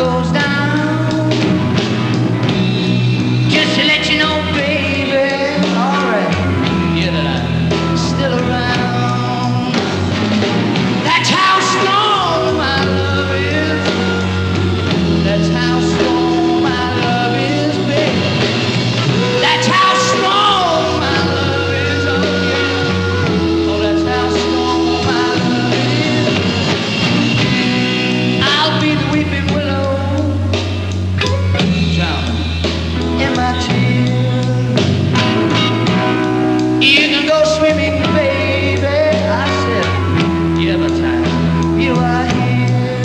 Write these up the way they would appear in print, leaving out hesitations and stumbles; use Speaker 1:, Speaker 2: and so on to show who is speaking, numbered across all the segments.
Speaker 1: goes down. Just to let you know, baby, alright, yeah, that I'm still around. That's how strong my love is. That's how strong my love is, baby. That's how strong my love is, oh yeah. Oh, that's how strong my love is. I'll be the weeping willow in my tears. You can go swimming, baby, I said, yeah, but time you are here.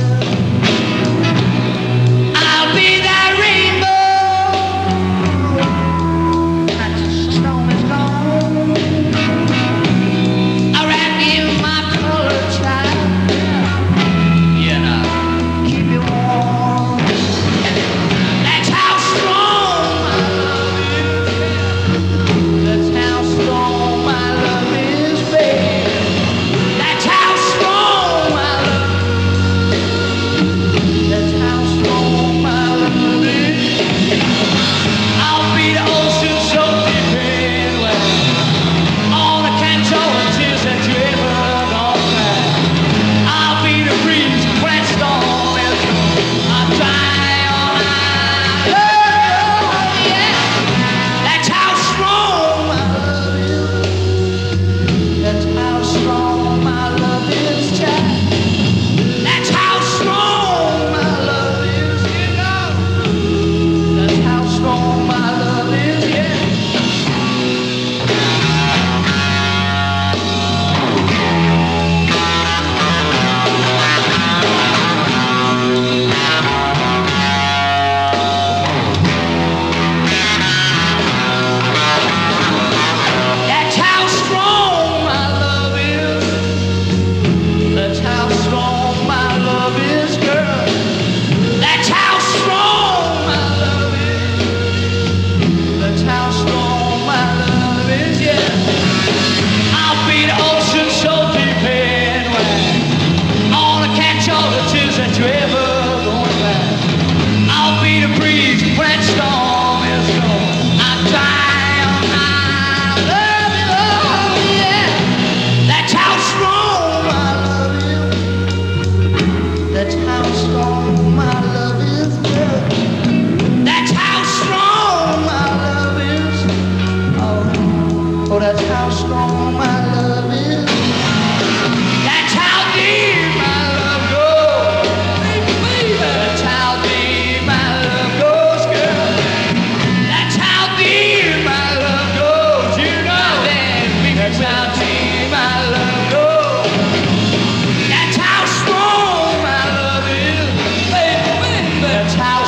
Speaker 1: I'll be that rainbow after the storm is gone. I'll wrap you in my color, child. Yeah, now keep you warm. That's how strong my love is. That's how strong my love is, baby. That's how strong my love. That's how strong my love is. I'll be the ocean so deep in where all the catch all the tears that you ever gone back. I'll be the breeze when that storm is gone. I'll try all night. Oh, yeah. That's how strong my love is. That's how strong my love is, child. That's how strong my love is, you know. That's how strong my love is, yeah. That's how strong my love is. That's how strong my love is, girl. That's how strong my love is. That's how strong my love is, yeah. I'll be the ocean so deep in where all the catch all the tears that you ever going back. I'll be the breeze when that storm is gone. I'll try all night. Love you, oh yeah. That's how strong my love is. That's how strong my love is, girl. That's how strong my love is. Oh, that's how strong my love is. That's how deep my love goes. That's how deep my love goes, girl. That's how deep my love goes. You know that. That's how deep my love goes. That's how strong my love is, baby. That's how